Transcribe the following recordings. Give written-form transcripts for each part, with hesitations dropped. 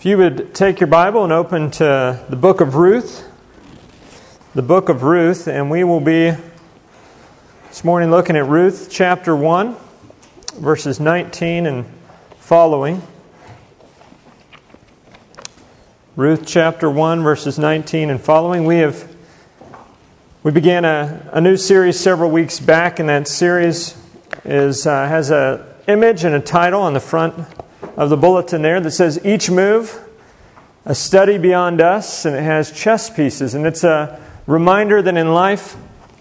If you would take your Bible and open to the book of Ruth, and we will be this morning looking at Ruth chapter 1, verses 19 and following. Ruth chapter 1, verses 19 and following. We began a new series several weeks back, and that series has an image and a title on the front of the bulletin there that says, Each Move, a Study Beyond Us, and it has chess pieces. And it's a reminder that in life,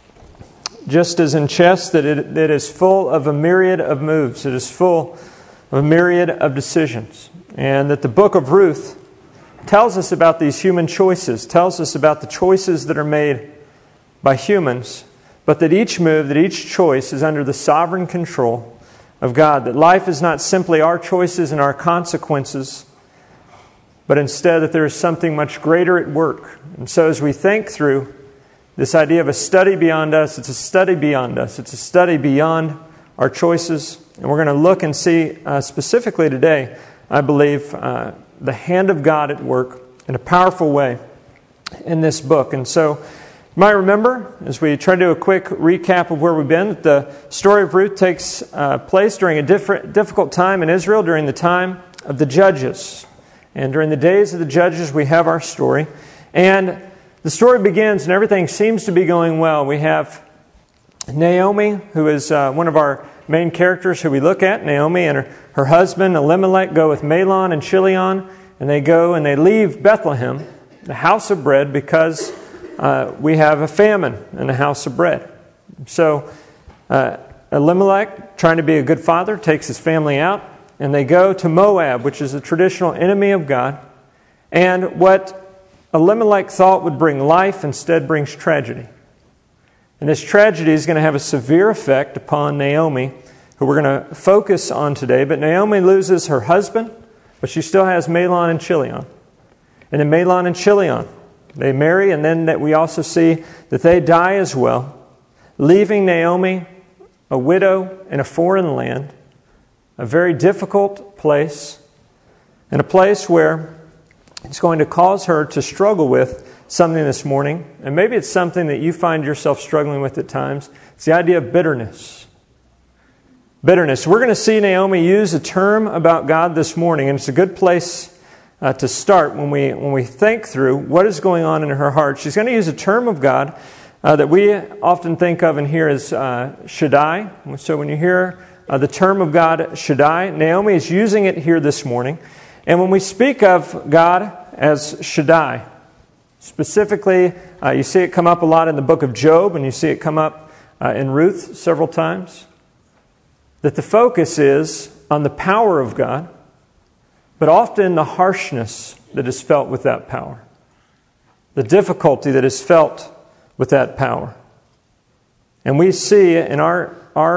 just as in chess, that it is full of a myriad of moves. It is full of a myriad of decisions. And that the book of Ruth tells us about these human choices, tells us about the choices that are made by humans, but that each move, that each choice is under the sovereign control of God. That life is not simply our choices and our consequences, but instead that there is something much greater at work. And so as we think through this idea of a study beyond us, it's a study beyond us. It's a study beyond our choices. And we're going to look and see specifically today, I believe, the hand of God at work in a powerful way in this book. And so you might remember, as we try to do a quick recap of where we've been, that the story of Ruth takes place during a difficult time in Israel, during the time of the Judges. And during the days of the Judges, we have our story. And the story begins, and everything seems to be going well. We have Naomi, who is one of our main characters who we look at. Naomi and her husband, Elimelech, go with Mahlon and Chilion, and they go and they leave Bethlehem, the house of bread, because we have a famine in the house of bread. So Elimelech, trying to be a good father, takes his family out, and they go to Moab, which is a traditional enemy of God. And what Elimelech thought would bring life instead brings tragedy. And this tragedy is going to have a severe effect upon Naomi, who we're going to focus on today. But Naomi loses her husband, but she still has Mahlon and Chilion. And then Mahlon and Chilion, they marry, and then that we also see that they die as well, leaving Naomi a widow in a foreign land, a very difficult place, and a place where it's going to cause her to struggle with something this morning. And maybe it's something that you find yourself struggling with at times. It's the idea of bitterness. Bitterness. We're going to see Naomi use a term about God this morning, and it's a good place to start when we think through what is going on in her heart. She's going to use a term of God that we often think of and hear as Shaddai. So when you hear the term of God, Shaddai, Naomi is using it here this morning. And when we speak of God as Shaddai, specifically, you see it come up a lot in the book of Job, and you see it come up in Ruth several times, that the focus is on the power of God, but often the harshness that is felt with that power, the difficulty that is felt with that power. And we see in our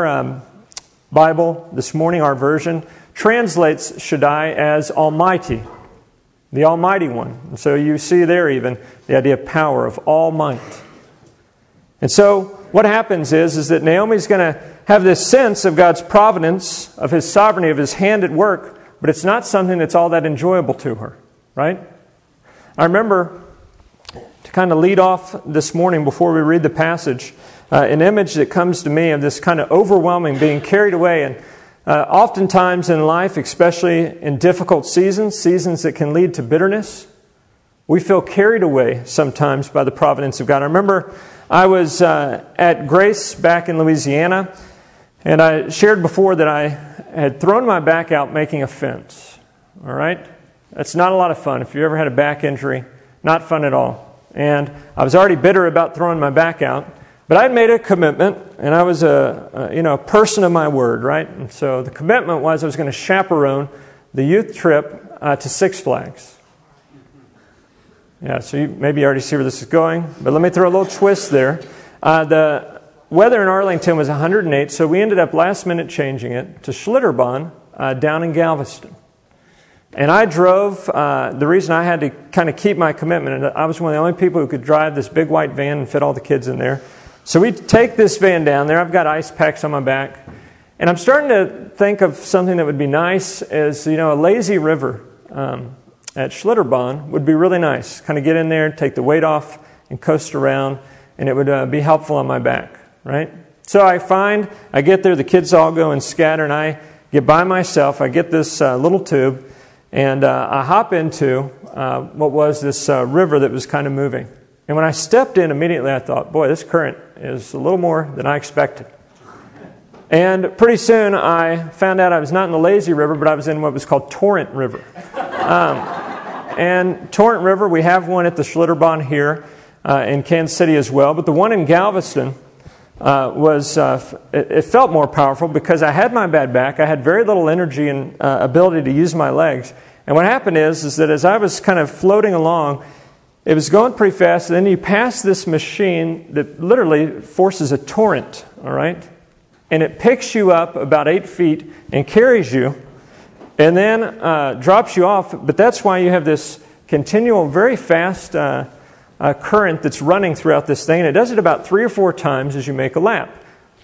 Bible this morning, our version translates Shaddai as Almighty, the Almighty One. And so you see there even the idea of power, of all might. And so what happens is that Naomi's going to have this sense of God's providence, of His sovereignty, of His hand at work, but it's not something that's all that enjoyable to her, right? I remember, to kind of lead off this morning before we read the passage, an image that comes to me of this kind of overwhelming, being carried away. And oftentimes in life, especially in difficult seasons that can lead to bitterness, we feel carried away sometimes by the providence of God. I remember I was at Grace back in Louisiana, and I shared before that I had thrown my back out making a fence. All right? That's not a lot of fun. If you ever had a back injury, not fun at all. And I was already bitter about throwing my back out. But I had made a commitment, and I was a person of my word, right? And so the commitment was I was going to chaperone the youth trip to Six Flags. Yeah, so maybe you already see where this is going, but let me throw a little twist there. The weather in Arlington was 108, so we ended up last minute changing it to Schlitterbahn down in Galveston. And I drove, the reason I had to kind of keep my commitment, and I was one of the only people who could drive this big white van and fit all the kids in there. So we take this van down there. I've got ice packs on my back. And I'm starting to think of something that would be nice as, a lazy river at Schlitterbahn would be really nice. Kind of get in there, take the weight off, and coast around, and it would be helpful on my back, right? So I get there, the kids all go and scatter, and I get by myself. I get this little tube, and I hop into what was this river that was kind of moving. And when I stepped in, immediately I thought, boy, this current is a little more than I expected. And pretty soon I found out I was not in the lazy river, but I was in what was called Torrent River. And Torrent River, we have one at the Schlitterbahn here in Kansas City as well. But the one in Galveston it felt more powerful because I had my bad back. I had very little energy and ability to use my legs. And what happened is that as I was kind of floating along, it was going pretty fast. And then you pass this machine that literally forces a torrent, all right? And it picks you up about 8 feet and carries you and then drops you off. But that's why you have this continual, very fast current that's running throughout this thing. And it does it about 3 or 4 times as you make a lap.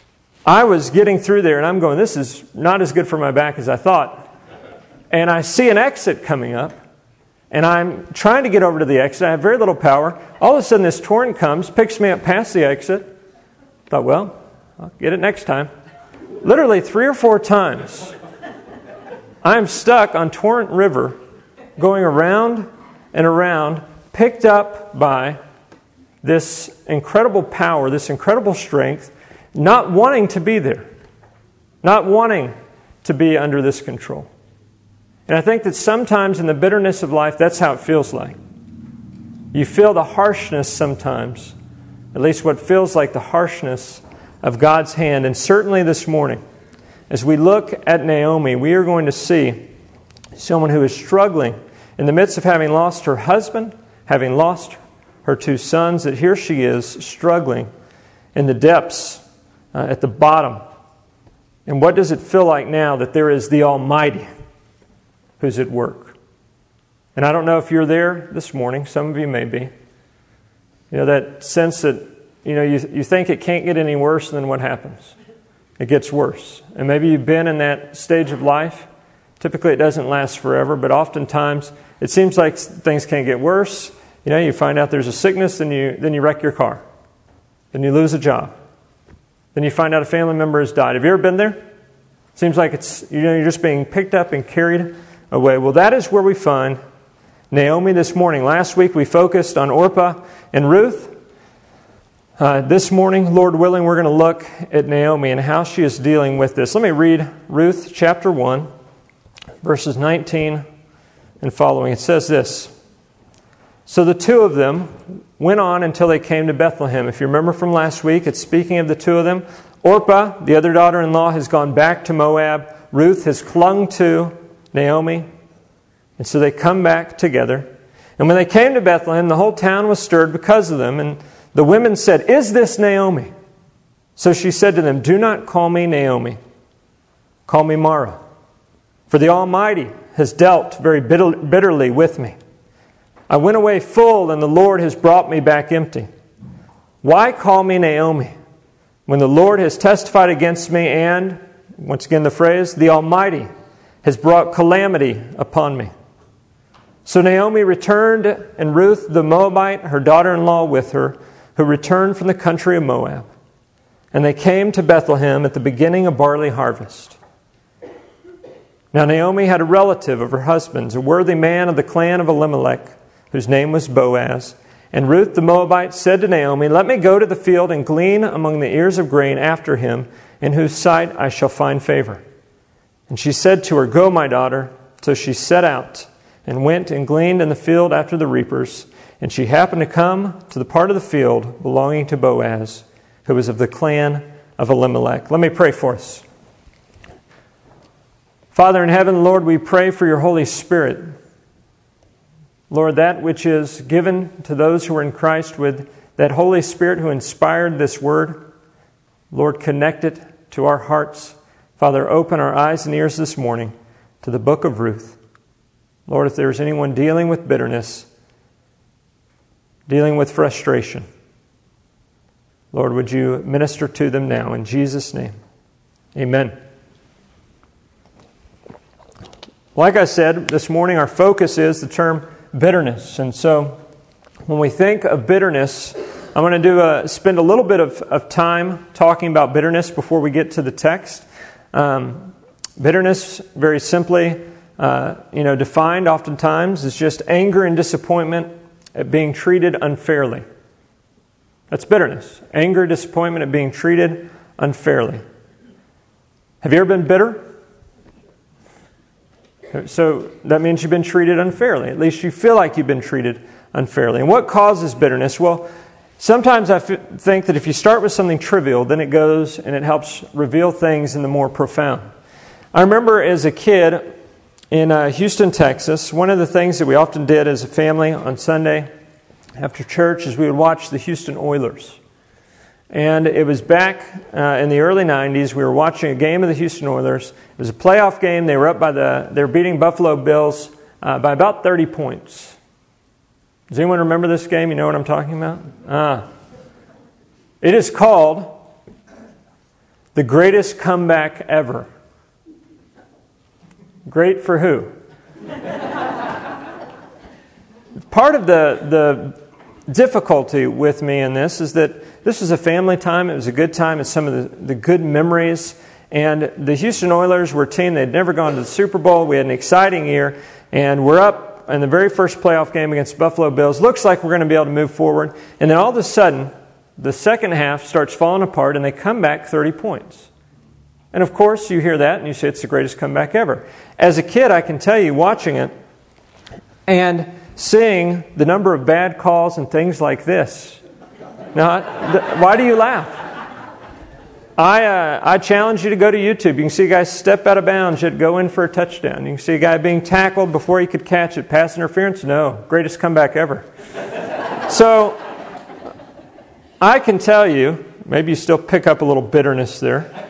I was getting through there and I'm going, this is not as good for my back as I thought. And I see an exit coming up. And I'm trying to get over to the exit. I have very little power. All of a sudden this torrent comes, picks me up past the exit. I thought, well, I'll get it next time. Literally 3 or 4 times, I'm stuck on Torrent River, going around and around, picked up by this incredible power, this incredible strength, not wanting to be there, not wanting to be under this control. And I think that sometimes in the bitterness of life, that's how it feels like. You feel the harshness sometimes, at least what feels like the harshness of God's hand. And certainly this morning, as we look at Naomi, we are going to see someone who is struggling in the midst of having lost her husband, having lost her 2 sons, that here she is struggling in the depths, at the bottom. And what does it feel like now that there is the Almighty who's at work? And I don't know if you're there this morning. Some of you may be. You know, that sense that you think it can't get any worse, and then what happens? It gets worse. And maybe you've been in that stage of life. Typically it doesn't last forever, but oftentimes it seems like things can't get worse. You find out there's a sickness, then you wreck your car. Then you lose a job. Then you find out a family member has died. Have you ever been there? Seems like you're just being picked up and carried away. Well, that is where we find Naomi this morning. Last week we focused on Orpah and Ruth. This morning, Lord willing, we're going to look at Naomi and how she is dealing with this. Let me read Ruth chapter 1, verses 19 and following. It says this: So the 2 of them went on until they came to Bethlehem. If you remember from last week, it's speaking of the 2 of them. Orpah, the other daughter-in-law, has gone back to Moab. Ruth has clung to Naomi. And so they come back together. And when they came to Bethlehem, the whole town was stirred because of them. And the women said, "Is this Naomi?" So she said to them, "Do not call me Naomi. Call me Mara. For the Almighty has dealt very bitterly with me. I went away full, and the Lord has brought me back empty. Why call me Naomi, when the Lord has testified against me, and," once again the phrase, "the Almighty has brought calamity upon me?" So Naomi returned, and Ruth the Moabite, her daughter-in-law, with her, who returned from the country of Moab. And they came to Bethlehem at the beginning of barley harvest. Now Naomi had a relative of her husband's, a worthy man of the clan of Elimelech, whose name was Boaz. And Ruth the Moabite said to Naomi, "Let me go to the field and glean among the ears of grain after him, in whose sight I shall find favor." And she said to her, "Go, my daughter." So she set out and went and gleaned in the field after the reapers. And she happened to come to the part of the field belonging to Boaz, who was of the clan of Elimelech. Let me pray for us. Father in heaven, Lord, we pray for your Holy Spirit. Lord, that which is given to those who are in Christ, with that Holy Spirit who inspired this word, Lord, connect it to our hearts. Father, open our eyes and ears this morning to the book of Ruth. Lord, if there's anyone dealing with bitterness, dealing with frustration, Lord, would you minister to them now in Jesus' name? Amen. Like I said, this morning our focus is the term bitterness. And so when we think of bitterness, I'm going to spend a little bit of time talking about bitterness before we get to the text. Bitterness, very simply, defined oftentimes as just anger and disappointment at being treated unfairly. That's bitterness. Anger, disappointment at being treated unfairly. Have you ever been bitter? So that means you've been treated unfairly. At least you feel like you've been treated unfairly. And what causes bitterness? Well, sometimes I think that if you start with something trivial, then it goes and it helps reveal things in the more profound. I remember as a kid in Houston, Texas, one of the things that we often did as a family on Sunday after church is we would watch the Houston Oilers. And it was back in the early 90s. We were watching a game of the Houston Oilers. It was a playoff game. They were they were beating Buffalo Bills by about 30 points. Does anyone remember this game? You know what I'm talking about? It is called the greatest comeback ever. Great for who? Part of the difficulty with me in this is that this was a family time. It was a good time. It's some of the good memories. And the Houston Oilers were a team. They'd never gone to the Super Bowl. We had an exciting year. And we're up in the very first playoff game against Buffalo Bills. Looks like we're going to be able to move forward. And then all of a sudden, the second half starts falling apart and they come back 30 points. And of course, you hear that and you say it's the greatest comeback ever. As a kid, I can tell you, watching it and seeing the number of bad calls and things like this. Now, why do you laugh? I challenge you to go to YouTube. You can see a guy step out of bounds, yet go in for a touchdown. You can see a guy being tackled before he could catch it. Pass interference? No. Greatest comeback ever. So, I can tell you, maybe you still pick up a little bitterness there.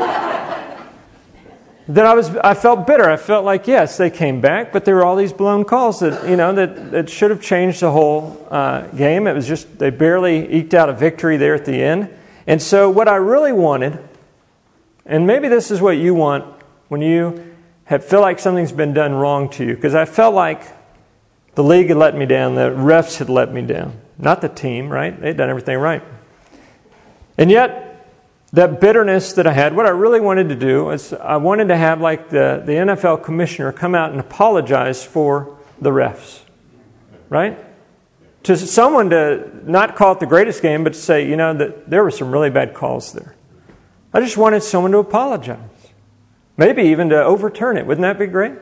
Then I felt bitter. I felt like, yes, they came back, but there were all these blown calls that should have changed the whole game. It was just, they barely eked out a victory there at the end. And so what I really wanted, and maybe this is what you want when you feel like something's been done wrong to you, because I felt like the league had let me down, the refs had let me down. Not the team, right? They'd done everything right. And yet, that bitterness that I had, what I really wanted to do is I wanted to have like the NFL commissioner come out and apologize for the refs. Right? To someone to not call it the greatest game, but to say, that there were some really bad calls there. I just wanted someone to apologize. Maybe even to overturn it. Wouldn't that be great?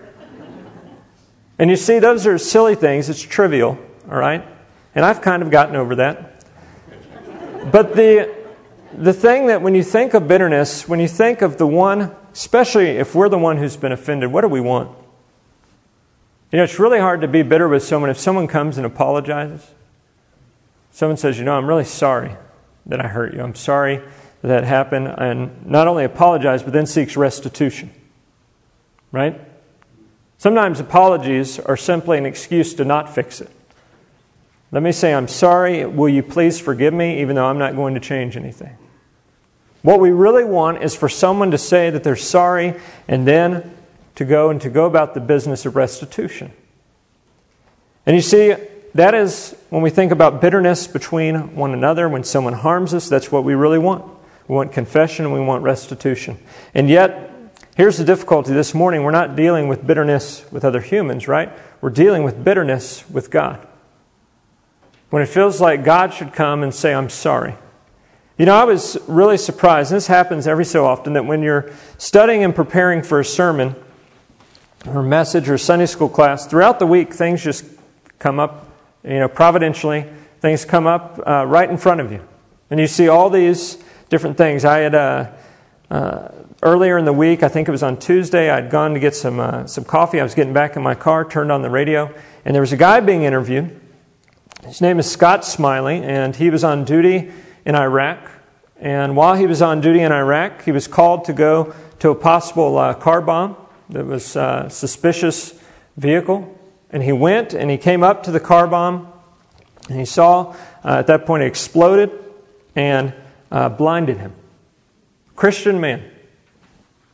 And you see, those are silly things. It's trivial. All right? And I've kind of gotten over that. But the thing that when you think of bitterness, when you think of the one, especially if we're the one who's been offended, what do we want? It's really hard to be bitter with someone if someone comes and apologizes. Someone says, I'm really sorry that I hurt you. I'm sorry that happened. And not only apologize, but then seeks restitution. Right? Sometimes apologies are simply an excuse to not fix it. Let me say, I'm sorry. Will you please forgive me, even though I'm not going to change anything? What we really want is for someone to say that they're sorry and then to go about the business of restitution. And you see, that is when we think about bitterness between one another, when someone harms us, that's what we really want. We want confession and we want restitution. And yet, here's the difficulty this morning. We're not dealing with bitterness with other humans, right? We're dealing with bitterness with God. When it feels like God should come and say, I'm sorry. I was really surprised, and this happens every so often, that when you're studying and preparing for a sermon or message or Sunday school class, throughout the week, things just come up, providentially, things come up right in front of you. And you see all these different things. I had, earlier in the week, I think it was on Tuesday, I'd gone to get some coffee. I was getting back in my car, turned on the radio, and there was a guy being interviewed. His name is Scott Smiley, and he was on duty in Iraq. And while he was on duty in Iraq, he was called to go to a possible car bomb that was a suspicious vehicle. And he went and he came up to the car bomb and he saw at that point it exploded and blinded him. Christian man.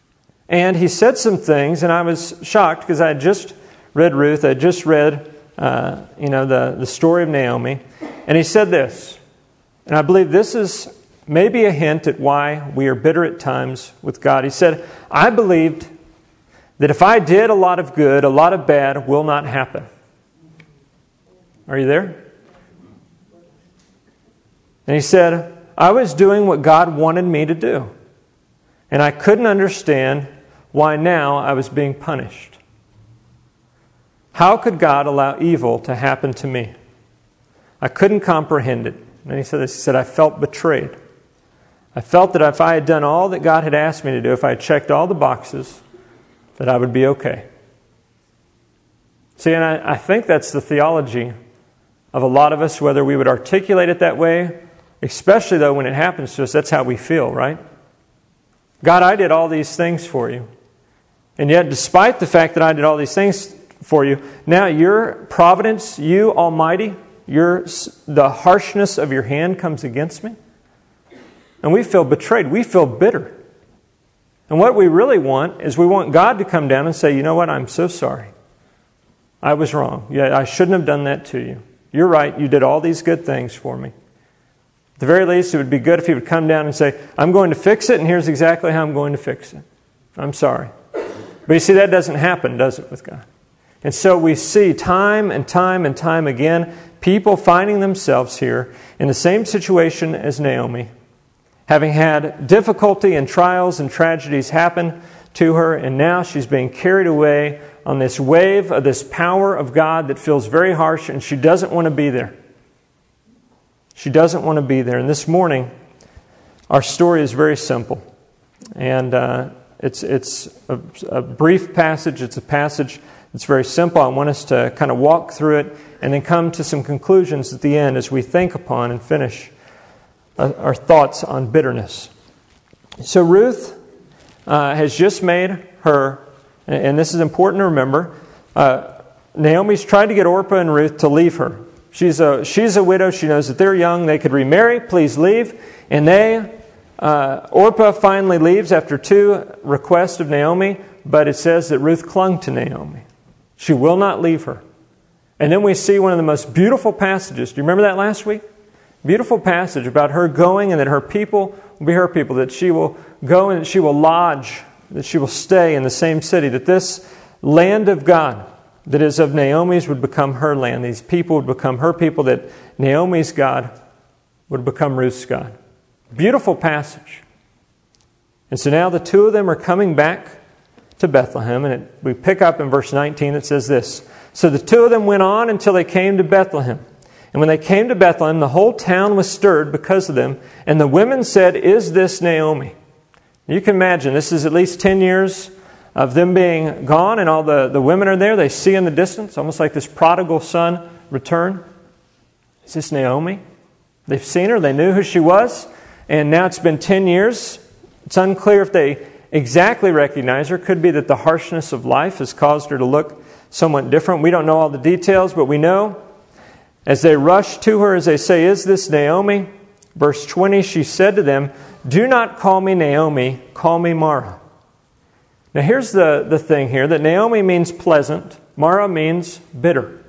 And he said some things, and I was shocked because I had just read Ruth. I had just read, the story of Naomi. And he said this, and I believe this is maybe a hint at why we are bitter at times with God. He said, I believed that if I did a lot of good, a lot of bad will not happen. Are you there? And he said, I was doing what God wanted me to do. And I couldn't understand why now I was being punished. How could God allow evil to happen to me? I couldn't comprehend it. And he said this, he said, I felt betrayed. I felt that if I had done all that God had asked me to do, if I had checked all the boxes, that I would be okay. See, and I think that's the theology of a lot of us, whether we would articulate it that way, especially though when it happens to us, that's how we feel, right? God, I did all these things for you. And yet, despite the fact that I did all these things for you, now your providence, you Almighty, the harshness of your hand comes against me. And we feel betrayed. We feel bitter. And what we really want is we want God to come down and say, you know what, I'm so sorry. I was wrong. Yeah, I shouldn't have done that to you. You're right. You did all these good things for me. At the very least, it would be good if He would come down and say, I'm going to fix it, and here's exactly how I'm going to fix it. I'm sorry. But you see, that doesn't happen, does it, with God? And so we see time and time and time again, people finding themselves here in the same situation as Naomi, having had difficulty and trials and tragedies happen to her, and now she's being carried away on this wave of this power of God that feels very harsh, and she doesn't want to be there. She doesn't want to be there. And this morning, our story is very simple. And it's a brief passage. It's a passage that's very simple. I want us to kind of walk through it and then come to some conclusions at the end as we think upon and finish our thoughts on bitterness. So Ruth has just made her, and this is important to remember, Naomi's tried to get Orpah and Ruth to leave her. She's a widow. She knows that they're young. They could remarry. Please leave. And Orpah finally leaves after 2 requests of Naomi, but it says that Ruth clung to Naomi. She will not leave her. And then we see one of the most beautiful passages. Do you remember that last week? Beautiful passage about her going and that her people will be her people, that she will go and that she will lodge, that she will stay in the same city, that this land of God that is of Naomi's would become her land. These people would become her people, that Naomi's God would become Ruth's God. Beautiful passage. And so now the 2 of them are coming back to Bethlehem, and we pick up in verse 19. It says this, So the 2 of them went on until they came to Bethlehem. And when they came to Bethlehem, the whole town was stirred because of them. And the women said, Is this Naomi? You can imagine, this is at least 10 years of them being gone, and all the women are there. They see in the distance, almost like this prodigal son return. Is this Naomi? They've seen her. They knew who she was. And now it's been 10 years. It's unclear if they exactly recognize her. Could be that the harshness of life has caused her to look somewhat different. We don't know all the details, but we know as they rush to her, as they say, Is this Naomi? Verse 20, she said to them, Do not call me Naomi, call me Mara. Now here's the thing here, that Naomi means pleasant, Mara means bitter.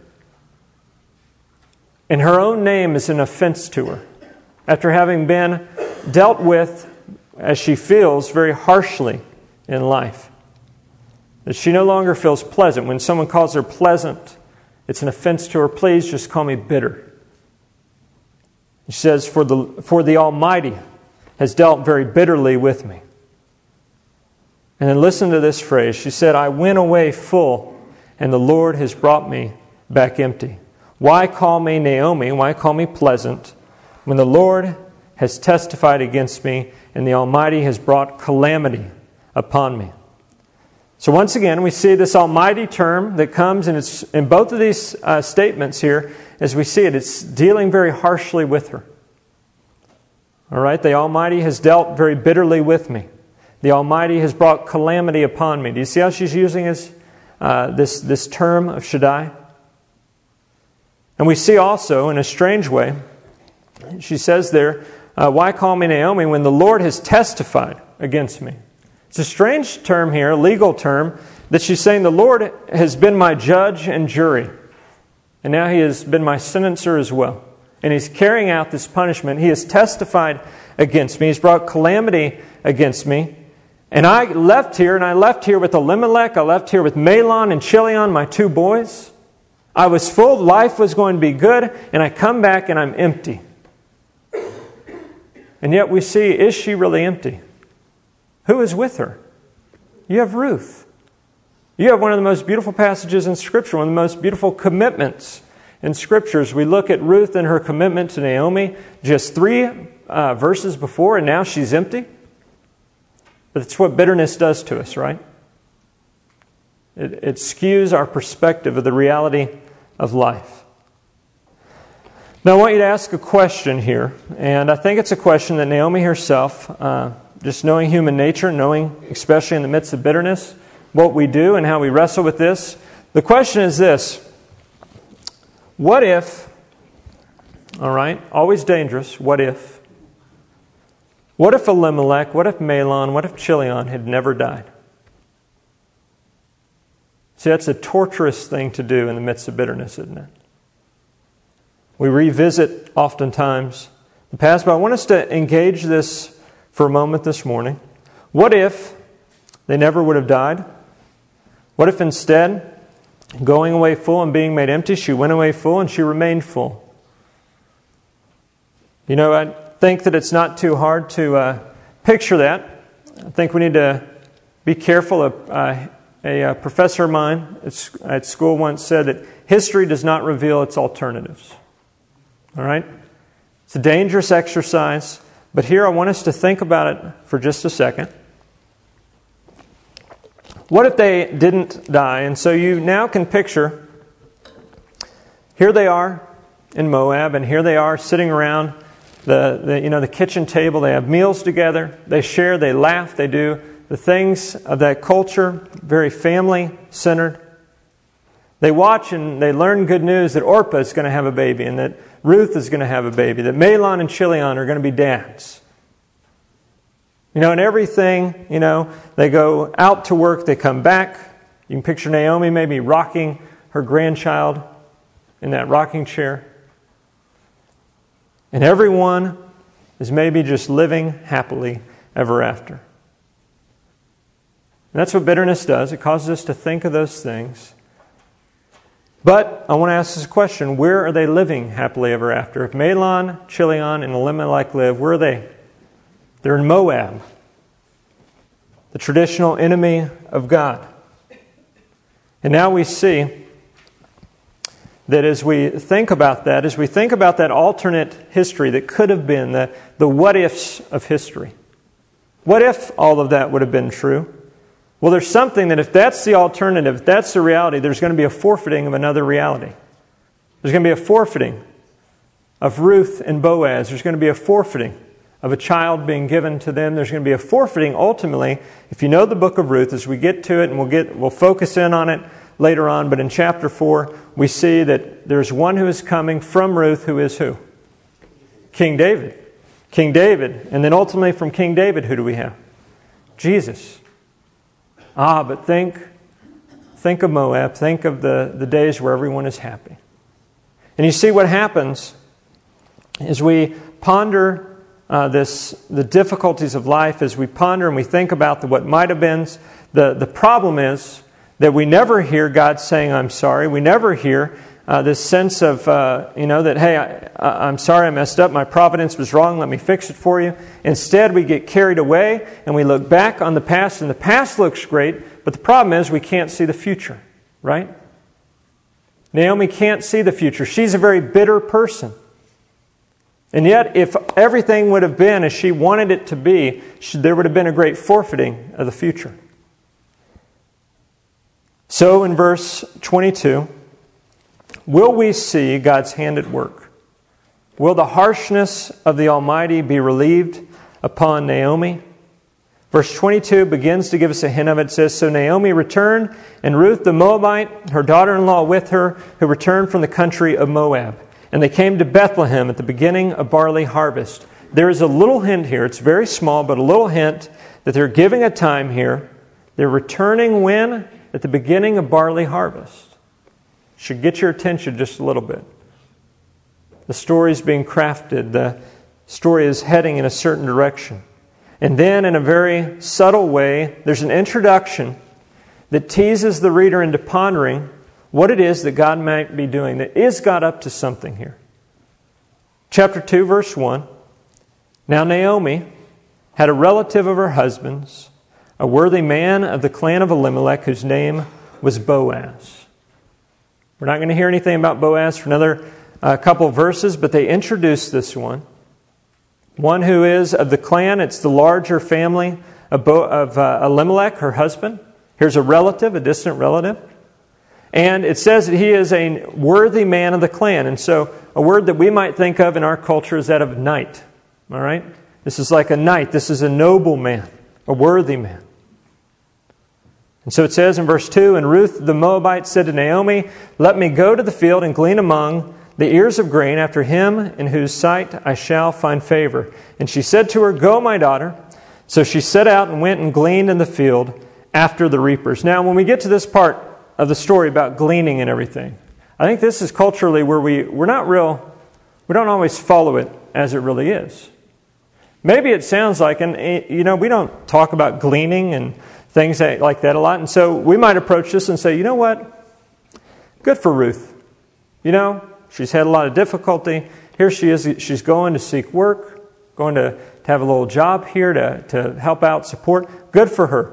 And her own name is an offense to her. After having been dealt with, as she feels, very harshly in life. That she no longer feels pleasant. When someone calls her pleasant, it's an offense to her. Please just call me bitter. She says, For the Almighty has dealt very bitterly with me. And then listen to this phrase. She said, I went away full, and the Lord has brought me back empty. Why call me Naomi? Why call me pleasant, when the Lord has testified against me, and the Almighty has brought calamity upon me? So once again, we see this Almighty term that comes, and it's in both of these statements here, as we see it, it's dealing very harshly with her. All right, the Almighty has dealt very bitterly with me. The Almighty has brought calamity upon me. Do you see how she's using this term of Shaddai? And we see also, in a strange way, she says there, why call me Naomi when the Lord has testified against me? It's a strange term here, a legal term, that she's saying the Lord has been my judge and jury. And now He has been my sentencer as well. And He's carrying out this punishment. He has testified against me. He's brought calamity against me. And I left here with Elimelech. I left here with Mahlon and Chilion, my 2 boys. I was full. Life was going to be good. And I come back and I'm empty. And yet we see, is she really empty? Who is with her? You have Ruth. You have one of the most beautiful passages in Scripture, one of the most beautiful commitments in Scriptures. We look at Ruth and her commitment to Naomi just 3 verses before, and now she's empty. But it's what bitterness does to us, right? It skews our perspective of the reality of life. Now I want you to ask a question here, and I think it's a question that Naomi herself, just knowing human nature, knowing especially in the midst of bitterness, what we do and how we wrestle with this. The question is this: what if, all right, always dangerous, what if Elimelech, what if Mahlon, what if Chilion had never died? See, that's a torturous thing to do in the midst of bitterness, isn't it? We revisit oftentimes the past, but I want us to engage this for a moment this morning. What if they never would have died? What if instead, going away full and being made empty, she went away full and she remained full? You know, I think that it's not too hard to picture that. I think we need to be careful. A professor of mine at school once said that history does not reveal its alternatives. All right? It's a dangerous exercise, but here I want us to think about it for just a second. What if they didn't die? And so you now can picture, here they are in Moab, and here they are sitting around the kitchen table. They have meals together. They share, they laugh, they do the things of that culture, very family-centered. They watch and they learn good news that Orpah is going to have a baby and that Ruth is going to have a baby, that Mahlon and Chilion are going to be dads. You know, and everything, they go out to work, they come back. You can picture Naomi maybe rocking her grandchild in that rocking chair. And everyone is maybe just living happily ever after. And that's what bitterness does. It causes us to think of those things. But I want to ask this question: where are they living happily ever after? If Mahlon, Chilion, and Elimelech live, where are they? They're in Moab, the traditional enemy of God. And now we see that as we think about that alternate history that could have been, the what-ifs of history. What if all of that would have been true? Well, there's something that if that's the alternative, if that's the reality, there's going to be a forfeiting of another reality. There's going to be a forfeiting of Ruth and Boaz. There's going to be a forfeiting of a child being given to them. There's going to be a forfeiting ultimately. If you know the book of Ruth, as we get to it, and we'll focus in on it later on, but in chapter 4, we see that there's one who is coming from Ruth who is who? King David. King David. And then ultimately from King David, who do we have? Jesus. But think of Moab. Think of the days where everyone is happy. And you see what happens as we ponder the difficulties of life, as we ponder and we think about what might have been. The problem is that we never hear God saying, "I'm sorry." We never hear this sense of, that, hey, I'm sorry, I messed up. My providence was wrong. Let me fix it for you. Instead, we get carried away and we look back on the past, and the past looks great, but the problem is we can't see the future, right? Naomi can't see the future. She's a very bitter person. And yet, if everything would have been as she wanted it to be, there would have been a great forfeiting of the future. So in verse 22, will we see God's hand at work? Will the harshness of the Almighty be relieved upon Naomi? Verse 22 begins to give us a hint of it. It says, "So Naomi returned, and Ruth the Moabite, her daughter-in-law with her, who returned from the country of Moab. And they came to Bethlehem at the beginning of barley harvest." There is a little hint here. It's very small, but a little hint that they're giving a time here. They're returning when? At the beginning of barley harvest. Should get your attention just a little bit. The story is being crafted. The story is heading in a certain direction. And then in a very subtle way, there's an introduction that teases the reader into pondering what it is that God might be doing. That is God up to something here? Chapter 2, verse 1. Now Naomi had a relative of her husband's, a worthy man of the clan of Elimelech, whose name was Boaz. We're not going to hear anything about Boaz for another couple of verses, but they introduce this one. One who is of the clan, it's the larger family of Elimelech, her husband. Here's a relative, a distant relative. And it says that he is a worthy man of the clan. And so a word that we might think of in our culture is that of knight. All right? This is like a knight. This is a noble man, a worthy man. And so it says in verse 2, And Ruth the Moabite said to Naomi, Let me go to the field and glean among the ears of grain after him in whose sight I shall find favor. And she said to her, Go, my daughter. So she set out and went and gleaned in the field after the reapers. Now, when we get to this part of the story about gleaning and everything, I think this is culturally where we don't always follow it as it really is. Maybe it sounds like, and we don't talk about gleaning and things like that a lot. And so we might approach this and say, you know what? Good for Ruth. She's had a lot of difficulty. Here she is. She's going to seek work, going to have a little job here to help out, support. Good for her,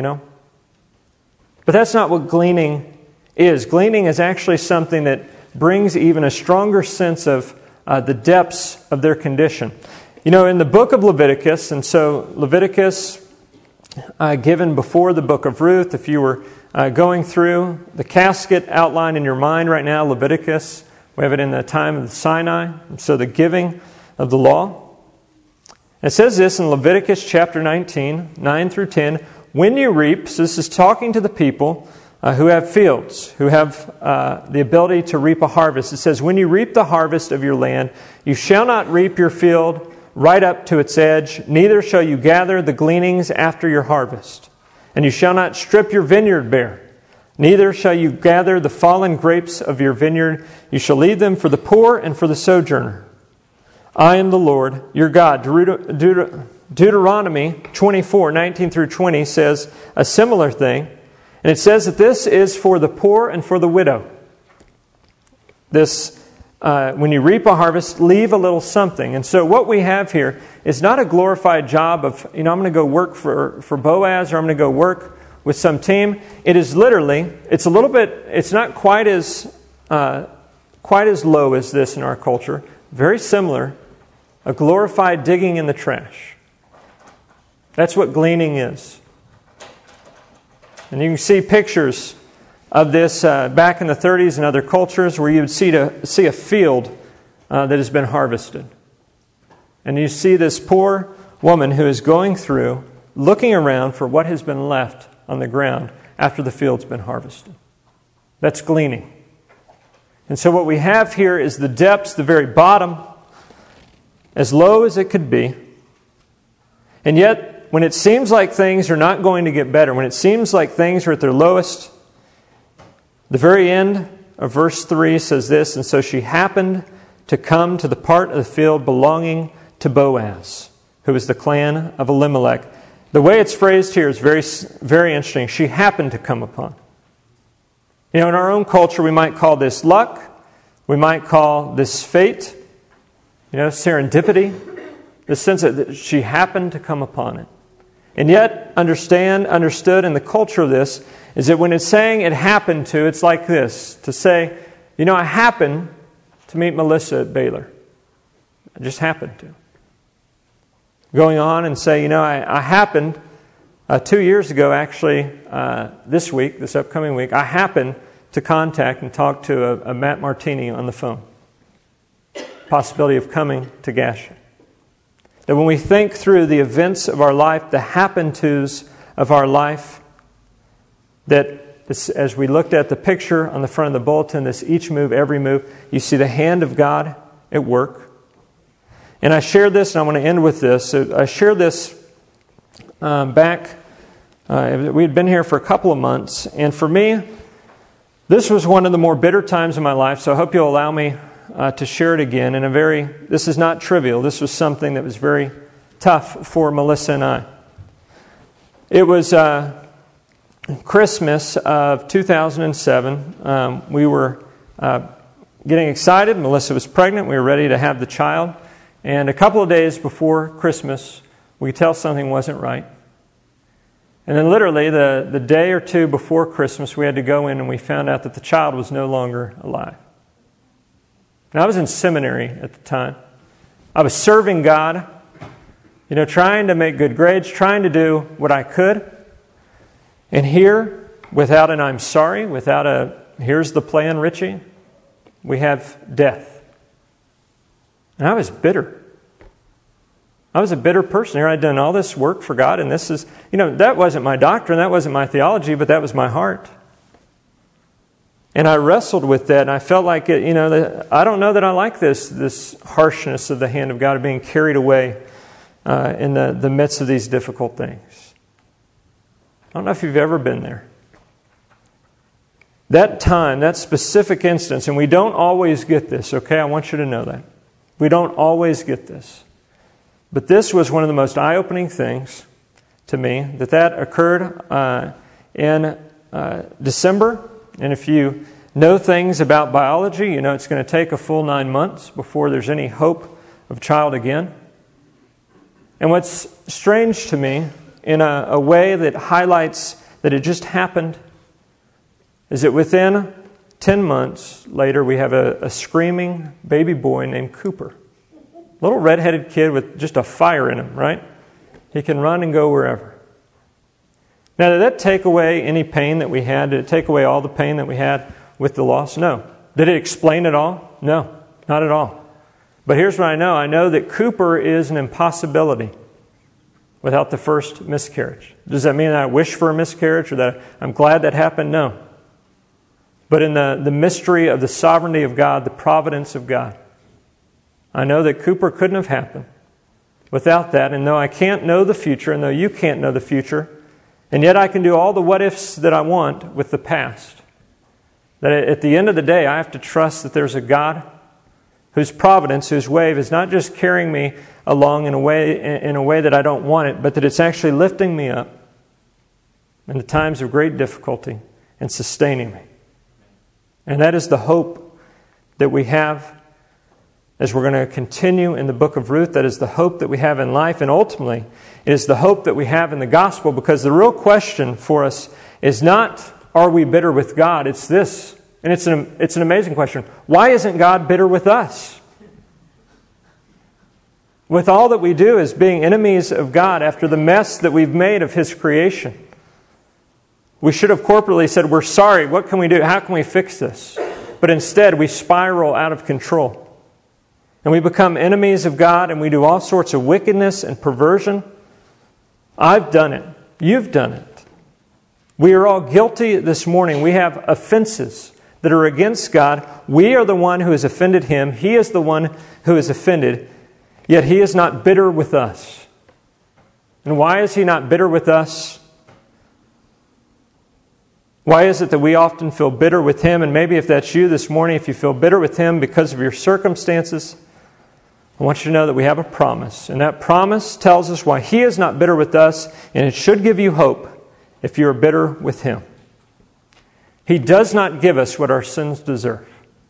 But that's not what gleaning is. Gleaning is actually something that brings even a stronger sense of the depths of their condition. In the book of Leviticus, and so Leviticus given before the book of Ruth, if you were going through the casket outline in your mind right now, Leviticus, we have it in the time of the Sinai, so the giving of the law. It says this in Leviticus chapter 19, 9 through 10, When you reap, so this is talking to the people who have fields, who have the ability to reap a harvest. It says, When you reap the harvest of your land, you shall not reap your field right up to its edge, neither shall you gather the gleanings after your harvest. And you shall not strip your vineyard bare, neither shall you gather the fallen grapes of your vineyard. You shall leave them for the poor and for the sojourner. I am the Lord, your God. Deuteronomy 24, 19 through 20 says a similar thing. And it says that this is for the poor and for the widow. When you reap a harvest, leave a little something. And so what we have here is not a glorified job of, I'm going to go work for Boaz, or I'm going to go work with some team. It is literally, it's not quite as low as this in our culture. Very similar, a glorified digging in the trash. That's what gleaning is. And you can see pictures of this back in the 30s and other cultures where you would see a field that has been harvested. And you see this poor woman who is going through, looking around for what has been left on the ground after the field's been harvested. That's gleaning. And so what we have here is the depths, the very bottom, as low as it could be. And yet, when it seems like things are not going to get better, when it seems like things are at their lowest, the very end of verse 3 says this, And so she happened to come to the part of the field belonging to Boaz, who was the clan of Elimelech. The way it's phrased here is very, very interesting. She happened to come upon. In our own culture, we might call this luck. We might call this fate. Serendipity. The sense that she happened to come upon it. And yet, understood in the culture of this, is that when it's saying it happened to, it's like this. To say, I happened to meet Melissa at Baylor. I just happened to. Going on and say, I happened, 2 years ago actually, this upcoming week, I happened to contact and talk to a Matt Martini on the phone. Possibility of coming to Gashua. That when we think through the events of our life, the happen-tos of our life, that as we looked at the picture on the front of the bulletin, this each move, every move, you see the hand of God at work. And I shared this, and I want to end with this. So I shared this back. We had been here for a couple of months, and for me, this was one of the more bitter times in my life, so I hope you'll allow me to share it again. This is not trivial. This was something that was very tough for Melissa and I. It was Christmas of 2007. We were getting excited. Melissa was pregnant. We were ready to have the child. And a couple of days before Christmas, we could tell something wasn't right. And then literally the day or two before Christmas, we had to go in and we found out that the child was no longer alive. And I was in seminary at the time. I was serving God, trying to make good grades, trying to do what I could. And here, without an I'm sorry, without a here's the plan, Richie, we have death. And I was bitter. I was a bitter person. Here I'd done all this work for God, and this is, that wasn't my doctrine, that wasn't my theology, but that was my heart. And I wrestled with that, and I felt like, I don't know that I like this harshness of the hand of God, of being carried away in the midst of these difficult things. I don't know if you've ever been there. That time, that specific instance, and we don't always get this, okay? I want you to know that. We don't always get this. But this was one of the most eye-opening things to me, that occurred in December. And if you know things about biology, it's going to take a full 9 months before there's any hope of a child again. And what's strange to me, in a way that highlights that it just happened, is that within 10 months later, we have a screaming baby boy named Cooper. Little redheaded kid with just a fire in him, right? He can run and go wherever. Now, did that take away any pain that we had? Did it take away all the pain that we had with the loss? No. Did it explain it all? No, not at all. But here's what I know. I know that Cooper is an impossibility without the first miscarriage. Does that mean that I wish for a miscarriage or that I'm glad that happened? No. But in the mystery of the sovereignty of God, the providence of God, I know that Cooper couldn't have happened without that. And though I can't know the future, and though you can't know the future, and yet I can do all the what-ifs that I want with the past, that at the end of the day, I have to trust that there's a God whose providence, whose wave is not just carrying me along in a way that I don't want it, but that it's actually lifting me up in the times of great difficulty and sustaining me. And that is the hope that we have as we're going to continue in the book of Ruth. That is the hope that we have in life, and ultimately it is the hope that we have in the gospel, because the real question for us is not, are we bitter with God? It's this, and it's an amazing question. Why isn't God bitter with us? With all that we do as being enemies of God after the mess that we've made of His creation, we should have corporately said, we're sorry, what can we do? How can we fix this? But instead we spiral out of control. And we become enemies of God, and we do all sorts of wickedness and perversion. I've done it. You've done it. We are all guilty this morning. We have offenses that are against God. We are the one who has offended Him. He is the one who is offended. Yet He is not bitter with us. And why is He not bitter with us? Why is it that we often feel bitter with Him? And maybe if that's you this morning, if you feel bitter with Him because of your circumstances, I want you to know that we have a promise. And that promise tells us why He is not bitter with us, and it should give you hope if you are bitter with Him. He does not give us what our sins deserve.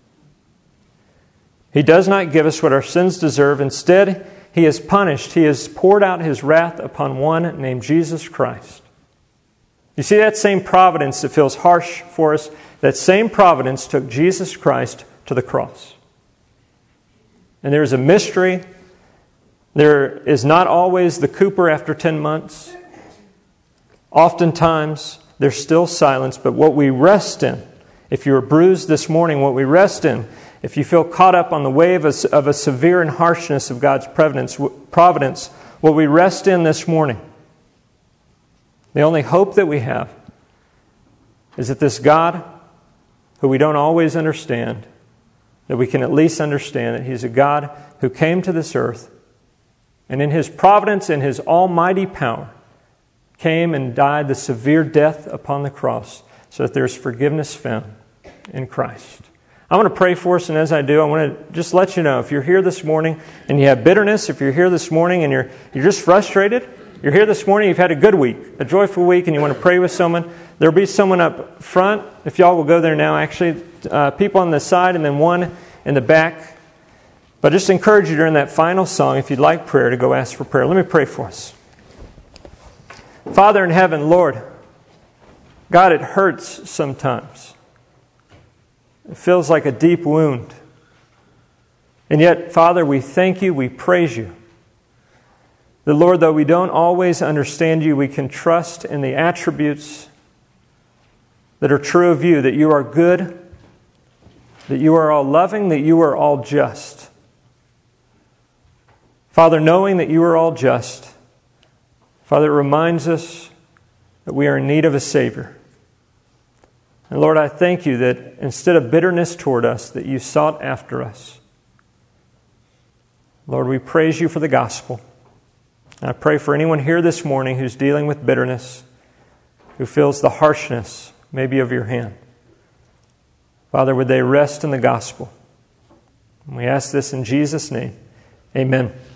He does not give us what our sins deserve. Instead, He has punished. He has poured out His wrath upon one named Jesus Christ. You see, that same providence that feels harsh for us, that same providence took Jesus Christ to the cross. And there is a mystery. There is not always the Cooper after 10 months. Oftentimes, there's still silence. But what we rest in, if you are bruised this morning, what we rest in, if you feel caught up on the wave of a severe and harshness of God's providence, what we rest in this morning, the only hope that we have is that this God, who we don't always understand, that we can at least understand that He's a God who came to this earth, and in His providence and His almighty power, came and died the severe death upon the cross so that there's forgiveness found in Christ. I want to pray for us, and as I do, I want to just let you know, if you're here this morning and you have bitterness, if you're here this morning and you're just frustrated, you're here this morning, you've had a good week, a joyful week, and you want to pray with someone, there'll be someone up front. If y'all will go there now, actually, people on the side and then one in the back. But I just encourage you during that final song, if you'd like prayer, to go ask for prayer. Let me pray for us. Father in heaven, Lord, God, it hurts sometimes. It feels like a deep wound. And yet, Father, we thank you, we praise you. The Lord, though we don't always understand you, we can trust in the attributes that are true of you, that you are good, that you are all loving, that you are all just. Father, knowing that you are all just, Father, it reminds us that we are in need of a Savior. And Lord, I thank you that instead of bitterness toward us, that you sought after us. Lord, we praise you for the gospel. I pray for anyone here this morning who's dealing with bitterness, who feels the harshness maybe of your hand. Father, would they rest in the gospel? And we ask this in Jesus' name. Amen.